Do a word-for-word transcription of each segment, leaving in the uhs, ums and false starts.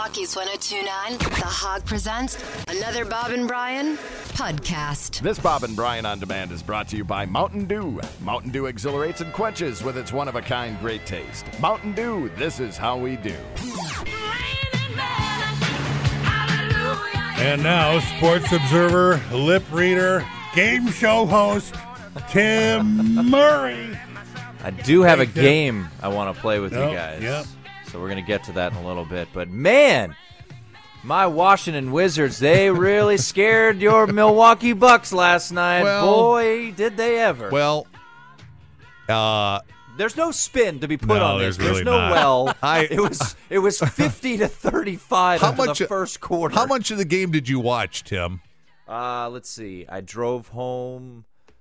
Rockies one oh two point nine, The Hog presents another Bob and Brian podcast. This Bob and Brian On Demand is brought to you by Mountain Dew. Mountain Dew exhilarates and quenches with its one-of-a-kind great taste. Mountain Dew, this is how we do. And now, Sports Observer, lip reader, game show host, Tim Murray. I do have Hey, a Tim. game I want to play with Yep, you guys. yep. So we're going to get to that in a little bit. But, man, my Washington Wizards, they really scared your Milwaukee Bucks last night. Well- Boy, did they ever. Well, uh, There's no spin to be put No, on this. there's really no not. well. I- it was it was fifty to thirty-five How after much- the first quarter. how much of the game did you watch, Tim? Uh, let's see. I drove home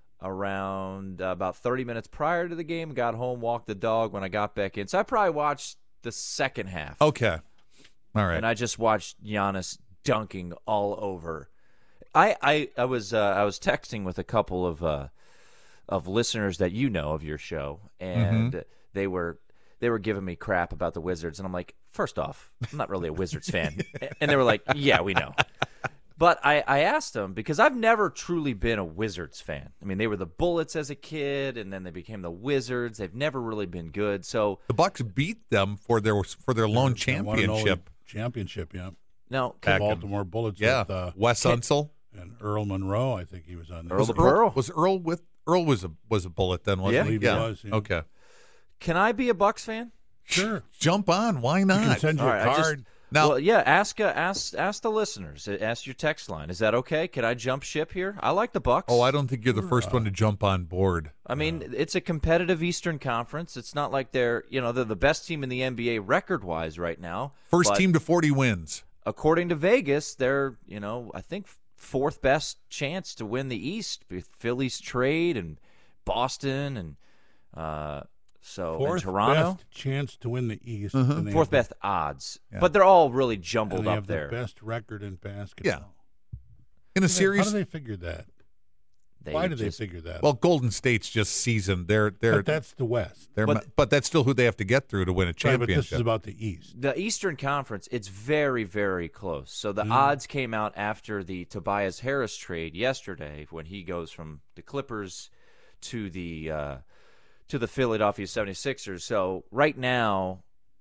around uh, about thirty minutes prior to the game, got home, walked the dog when I got back in. So I probably watched the second half. Okay. All right. And I just watched Giannis dunking all over. I I, I was uh, I was texting with a couple of uh, of listeners that you know of your show, and Mm-hmm. they were they were giving me crap about the Wizards, and I'm like, first off, I'm not really a Wizards fan, and they were like, yeah, we know. But I, I asked them because I've never truly been a Wizards fan. I mean, they were the Bullets as a kid, and then they became the Wizards. They've never really been good. So the Bucks beat them for their for their lone They won an only championship. Championship, yeah. no, The Back in- Baltimore Bullets Yeah. with uh, Wes Unseld. and Earl Monroe, I think he was on there. Earl Was the Earl, Pearl. was Earl with Earl was a was a bullet then, wasn't Yeah. I he? believe he was, yeah. Okay. can I be a Bucks fan? Sure. Jump on. Why I can not? send you All a right, I just- card. Now, well, yeah, ask uh, ask ask the listeners. Uh, Ask your text line. Is that okay? Can I jump ship here? I like the Bucks. oh, I don't think you're the first one to jump on board. I mean, it's a competitive Eastern Conference. It's not like they're you know they're the best team in the N B A record wise right now. First but team to forty wins. according to Vegas, they're you know I think fourth best chance to win the East with Phillies trade and Boston and uh, so Fourth and Toronto. best chance to win the East. Mm-hmm. and they Fourth have the- best odds, Yeah. but they're all really and jumbled they up have there. the best record in basketball. In a How do they- series, How do they figure that? They Why do just- they figure that? well, Golden State's just seasoned. They're they're but that's the West. they're but- but, that's still who they have to get through to win a Right, championship. but this is about the East. The Eastern Conference, it's very, very close. So the Mm. odds came out after the Tobias Harris trade yesterday when he goes from the Clippers to the uh, to the Philadelphia seventy-sixers. So right now,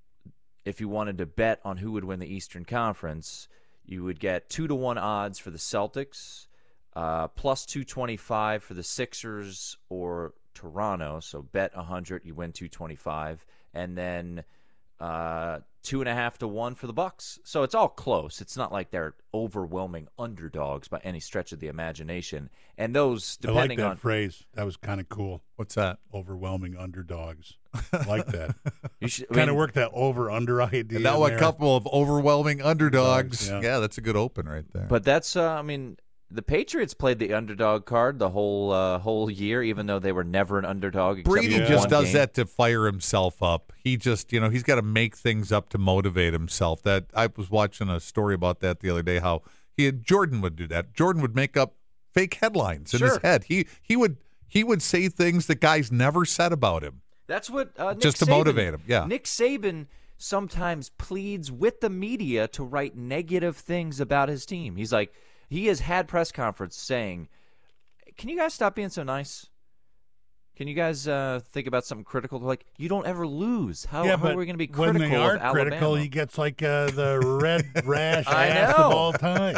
if you wanted to bet on who would win the Eastern Conference, you would get two to one odds for the Celtics, uh, plus two twenty-five for the Sixers or Toronto. So bet one hundred, you win two twenty-five, and then uh, two and a half to one for the Bucks. So it's all close. It's not like they're overwhelming underdogs by any stretch of the imagination. And those, I like depending that on phrase. That was kind of cool. What's that? Overwhelming underdogs. I like that. you should, I kind of mean, work that over under idea. And now in a there. couple of overwhelming underdogs. Yeah. Yeah. that's a good open right there. But that's, uh, I mean, the Patriots played the underdog card the whole uh, whole year, even though they were never an underdog. except Brady for Yeah. just one does game. that to fire himself up. He just, you know, he's got to make things up to motivate himself. That I was watching a story about that the other day. How he had, Jordan would do that. Jordan would make up fake headlines in his Sure. head. He he would he would say things that guys never said about him. That's what uh, Nick Just to Saban- motivate him, yeah. Nick Saban sometimes pleads with the media to write negative things about his team. He's like, he has had press conference saying, "Can you guys stop being so nice? Can you guys uh, think about something critical? Like, you don't ever lose. How, yeah, how but are we going to be critical when they are of Alabama?" critical, he gets like uh, the red rash I ass know. of all time.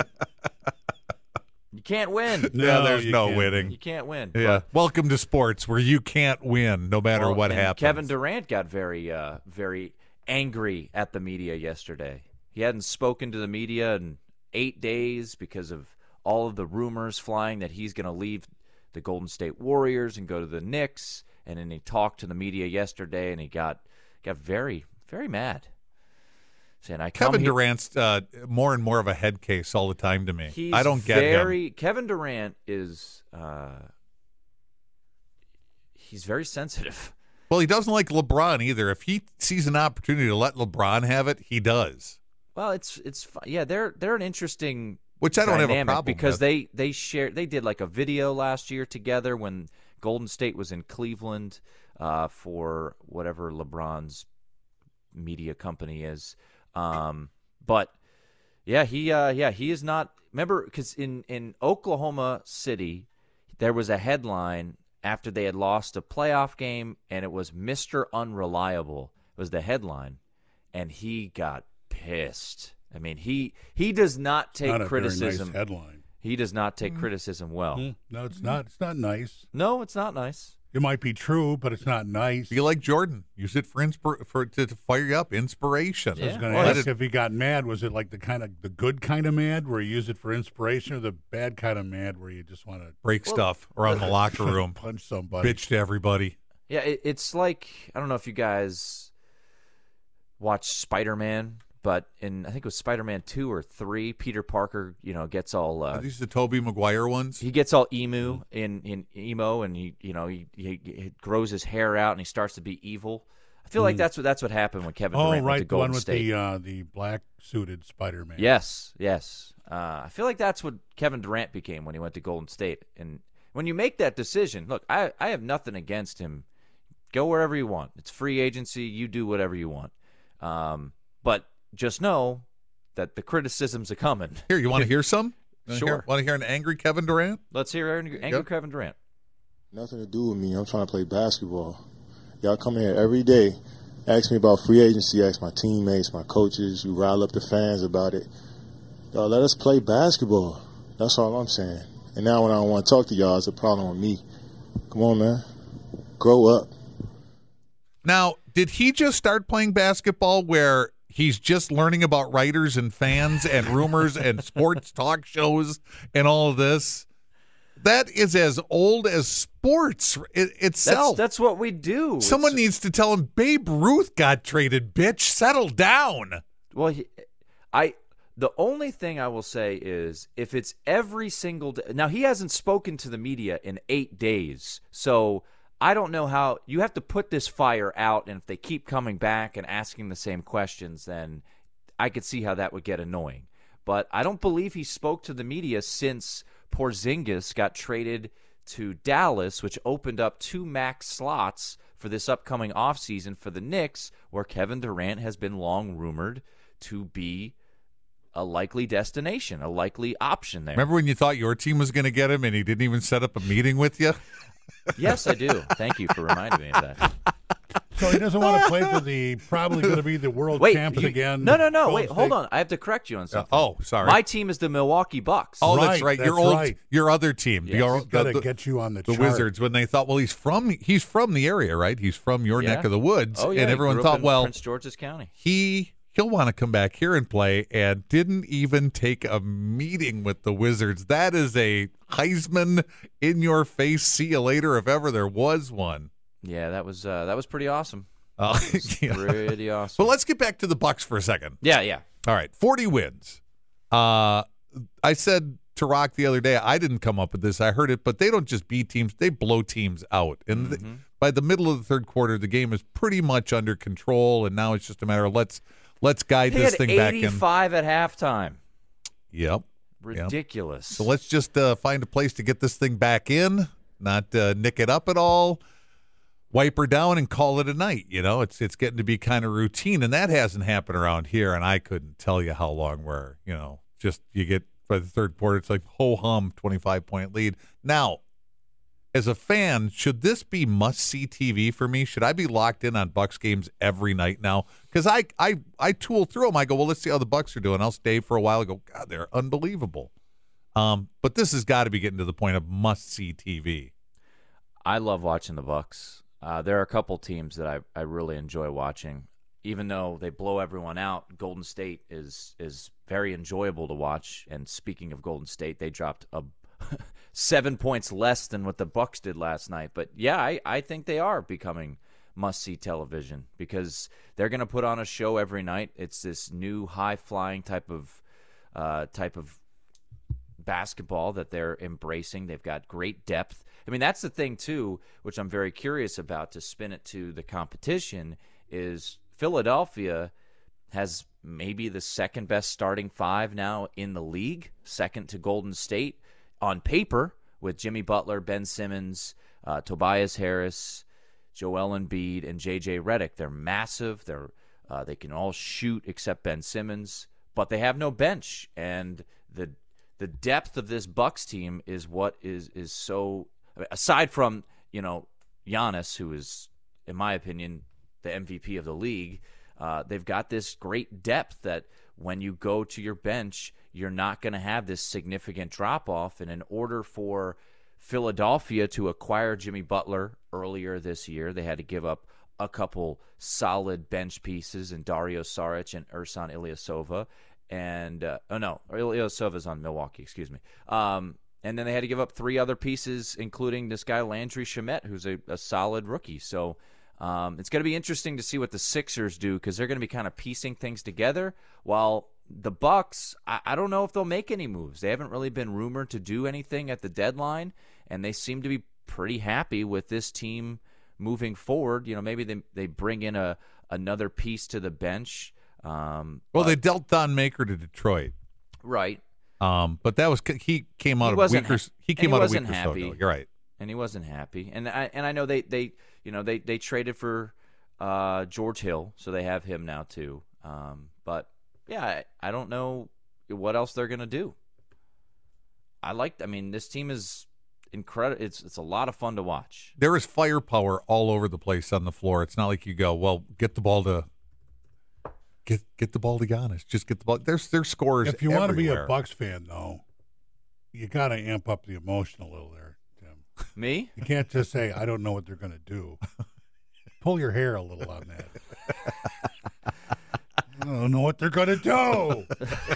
You can't win. yeah, there's you no can't. winning. You can't win. Yeah. Welcome to sports where you can't win no matter Well, what and happens. Kevin Durant got very, uh, very angry at the media yesterday. He hadn't spoken to the media in eight days because of all of the rumors flying that he's going to leave the Golden State Warriors and go to the Knicks. And then he talked to the media yesterday, and he got got very, very mad. Saying, "I come Kevin here- Durant's uh, more and more of a head case all the time to me. He's I don't get him. very, Kevin Durant is uh, he's very sensitive. Well, he doesn't like LeBron either. If he sees an opportunity to let LeBron have it, he does. Well, it's it's fu- yeah, they're they're an interesting Which I don't have a dynamic problem because with. they they share they did like a video last year together when Golden State was in Cleveland uh, for whatever LeBron's media company is. Um, but yeah, he uh, yeah he is not. Remember, because in in Oklahoma City, there was a headline after they had lost a playoff game, and it was Mister Unreliable was the headline, and he got pissed. I mean, he he does not take not a criticism. Very nice headline. He does not take mm. criticism well. Mm. No, it's not. It's not nice. No, it's not nice. It might be true, but it's not nice. Be like Jordan. Use it for inspir- for to, to fire you up. Inspiration. Yeah. I was going to well, ask if he got mad. Was it like the kind of the good kind of mad where you use it for inspiration, or the bad kind of mad where you just want to break well, stuff around the locker room, punch somebody, bitch to everybody? Yeah, it, it's like, I don't know if you guys watch Spider-Man. But in I think it was Spider-Man two or three, Peter Parker, you know, gets all. Uh, Are these the Tobey Maguire ones? He gets all emu in, in emo, and he you know he, he, he grows his hair out and he starts to be evil. I feel mm. like that's what that's what happened when Kevin oh, Durant right, went to the Golden one with State. the uh, the black suited Spider-Man. Yes, yes. Uh, I feel like that's what Kevin Durant became when he went to Golden State. And when you make that decision, look, I I have nothing against him. Go wherever you want. It's free agency. You do whatever you want. Um, but just know that the criticisms are coming. Here, you want to hear some? Sure. Want to hear an angry Kevin Durant? Let's hear angry, angry Kevin Durant. Nothing to do with me. I'm trying to play basketball. Y'all come here every day, ask me about free agency, ask my teammates, my coaches. You rile up the fans about it. Y'all let us play basketball. That's all I'm saying. And now when I don't want to talk to y'all, it's a problem with me. Come on, man. Grow up. Now, did he just start playing basketball where he's just learning about writers and fans and rumors and sports talk shows and all of this? That is as old as sports it, itself. That's, that's what we do. Someone it's, needs to tell him Babe Ruth got traded, bitch. Settle down. Well, he, I the only thing I will say is if it's every single day. Now, he hasn't spoken to the media in eight days, so I don't know how you have to put this fire out, and if they keep coming back and asking the same questions, then I could see how that would get annoying. But I don't believe he spoke to the media since Porzingis got traded to Dallas, which opened up two max slots for this upcoming offseason for the Knicks, where Kevin Durant has been long rumored to be a likely destination, a likely option there. Remember when you thought your team was going to get him and he didn't even set up a meeting with you? Yes, I do. Thank you for reminding me of that. So he doesn't want to play for the probably going to be the world wait, champs you, again. No, no, no. Golden Wait, State. hold on. I have to correct you on something. Uh, oh, sorry. My team is the Milwaukee Bucks. Oh, Right, that's right. that's Your old, right. your other team. Yes. Your, Got to the, get you on the the chart. Wizards. When they thought, well, he's from he's from the area, right? He's from your Yeah. neck of the woods, Oh, yeah. and he everyone grew thought, up in well, Prince George's County. he he'll want to come back here and play, and didn't even take a meeting with the Wizards. That is a Heisman in your face. See you later, if ever there was one. Yeah, that was uh, that was pretty awesome. Uh, yeah. Pretty awesome. But let's get back to the Bucks for a second. Yeah, yeah. All right, forty wins. Uh, I said to Rock the other day, I didn't come up with this. I heard it, but they don't just beat teams; they blow teams out. And Mm-hmm. the, by the middle of the third quarter, the game is pretty much under control, and now it's just a matter of let's let's guide He this had thing back in. eighty-five at halftime. Yep. Ridiculous. So let's just uh, find a place to get this thing back in, not uh, nick it up at all. Wipe her down and call it a night. You know, it's it's getting to be kind of routine, and that hasn't happened around here. And I couldn't tell you how long we're, you know, just you get by the third quarter, it's like ho hum, twenty-five point lead. Now, as a fan, should this be must see T V for me? Should I be locked in on Bucks games every night now? Because I I I tool through them. I go, well, let's see how the Bucks are doing. I'll stay for a while. I go, God, they're unbelievable. Um, but this has got to be getting to the point of must see T V. I love watching the Bucks. Uh, there are a couple teams that I, I really enjoy watching. Even though they blow everyone out, Golden State is is very enjoyable to watch. And speaking of Golden State, they dropped a seven points less than what the Bucks did last night. But yeah, I, I think they are becoming must-see television because they're going to put on a show every night. It's this new high-flying type of uh, type of basketball that they're embracing. They've got great depth. I mean, that's the thing, too, which I'm very curious about to spin it to the competition, is Philadelphia has maybe the second best starting five now in the league, second to Golden State on paper with Jimmy Butler, Ben Simmons, uh, Tobias Harris, Joel Embiid, and J J Redick. They're massive. They're uh, they can all shoot except Ben Simmons. but they have no bench, and the the depth of this Bucks team is what is is so. Aside from you know Giannis, who is in my opinion the M V P of the league, uh, they've got this great depth that when you go to your bench, you're not going to have this significant drop off. And in order for Philadelphia to acquire Jimmy Butler earlier this year, they had to give up a couple solid bench pieces in Dario Saric and Ersan Ilyasova. And, uh, oh no, Ilyasova's on Milwaukee, excuse me. Um, and then they had to give up three other pieces, including this guy Landry Shamet, who's a, a solid rookie. So um, it's going to be interesting to see what the Sixers do, because they're going to be kind of piecing things together, while the Bucks, I, I don't know if they'll make any moves. They haven't really been rumored to do anything at the deadline, and they seem to be pretty happy with this team moving forward. You know, maybe they they bring in a another piece to the bench. Um, well, but, they dealt Don Maker to Detroit, right? Um, but that was he came out He of wasn't weaker. ha- He came he out a wasn't week or so happy. ago. You're right. And he wasn't happy. And I and I know they, they you know they, they traded for uh, George Hill, so they have him now too. Um, but yeah, I, I don't know what else they're gonna do. I like. I mean, this team is incredible. It's it's a lot of fun to watch. There is firepower all over the place on the floor. It's not like you go, well, get the ball to get get the ball to Giannis. Just get the ball. There's there's scores. If you want to be everywhere. a Bucks fan, though, you got to amp up the emotion a little there, Tim. Me? You can't just say, I don't know what they're going to do. Pull your hair a little on that. I don't know what they're going to do.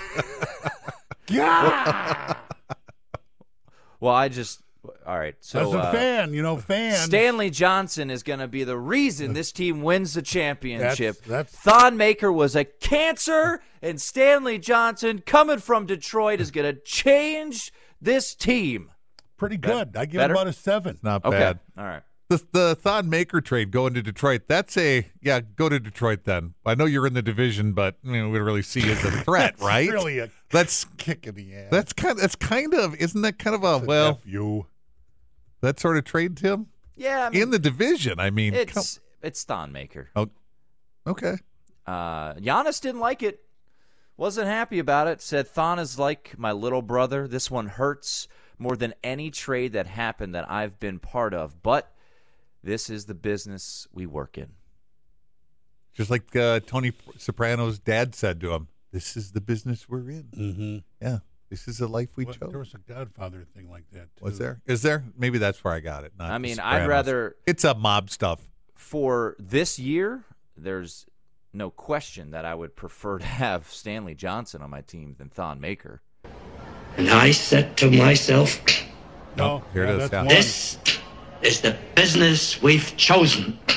Yeah. Well, I just all right. So As a uh, fan, you know, fans. Stanley Johnson is going to be the reason this team wins the championship. That's- that's- Thon Maker was a cancer, and Stanley Johnson, coming from Detroit, is going to change this team. Pretty good. I give Better? it about a seven. Not Okay. bad. All right. The the Thon Maker trade going to Detroit. That's a yeah. Go to Detroit then. I know you're in the division, but I mean, we don't really see you as a threat, That's right? really a That's kick in the ass. that's kind. That's kind of. Isn't that kind of a That's well F you. that sort of trade, Tim? Yeah, I mean, In the division, I mean, come- it's it's Thon Maker. oh, okay. Uh, Giannis didn't like it. Wasn't happy about it. Said Thon is like my little brother. This one hurts more than any trade that happened that I've been part of. But this is the business we work in. Just like uh, Tony Soprano's dad said to him, "This is the business we're in." Mm-hmm. Yeah, this is the life we Well, chose. there was a Godfather thing like that, too. Was there? Is there? Maybe that's where I got it. Not I the mean, Sopranos. I'd rather It's a mob stuff. for this year. There's no question that I would prefer to have Stanley Johnson on my team than Thon Maker. And I said to myself, No, Here it no, is, that's yeah. one. this is the business we've chosen.